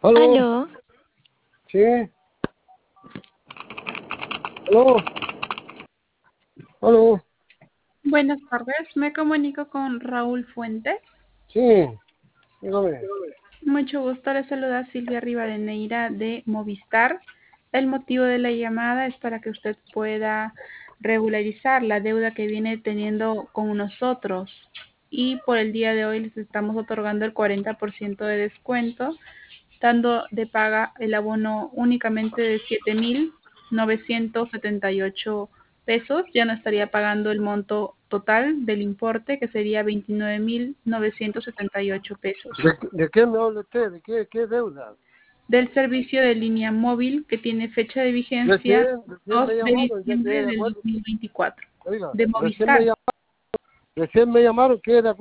¿Aló? Aló, ¿Sí? ¿Aló? ¿Aló? Buenas tardes, me comunico con Raúl Fuentes. Sí, dígame. Mucho gusto, le saluda Silvia Rivadeneira de Movistar. El motivo de la llamada es para que usted pueda regularizar la deuda que viene teniendo con nosotros y por el día de hoy les estamos otorgando el 40% de descuento, dando de paga el abono únicamente de 7.978 pesos. Ya no estaría pagando el monto total del importe, que sería 29.978 pesos. ¿De qué me habla usted? ¿De qué deuda? Del servicio de línea móvil que tiene fecha de vigencia Recién 2 me de llamaron, ya diciembre quedé de del acuerdo. 2024 Oiga, de Movistar. recién me llamaron, quedé de acuerdo.